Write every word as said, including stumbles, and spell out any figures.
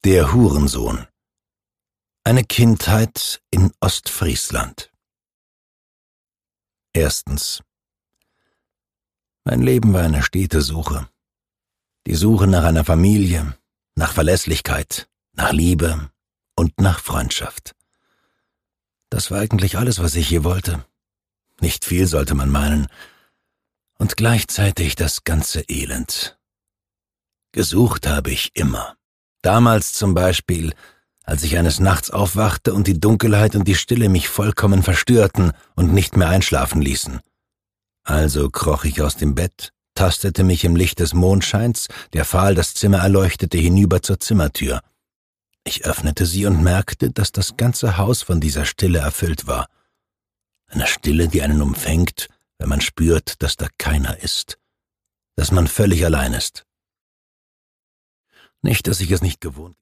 Der Hurensohn. Eine Kindheit in Ostfriesland. Erstens. Mein Leben war eine stete Suche. Die Suche nach einer Familie, nach Verlässlichkeit, nach Liebe und nach Freundschaft. Das war eigentlich alles, was ich je wollte. Nicht viel, sollte man meinen. Und gleichzeitig das ganze Elend. Gesucht habe ich immer. Damals zum Beispiel, als ich eines Nachts aufwachte und die Dunkelheit und die Stille mich vollkommen verstörten und nicht mehr einschlafen ließen. Also kroch ich aus dem Bett, tastete mich im Licht des Mondscheins, der fahl das Zimmer erleuchtete, hinüber zur Zimmertür. Ich öffnete sie und merkte, dass das ganze Haus von dieser Stille erfüllt war. Eine Stille, die einen umfängt, wenn man spürt, dass da keiner ist, dass man völlig allein ist. Nicht, dass ich es nicht gewohnt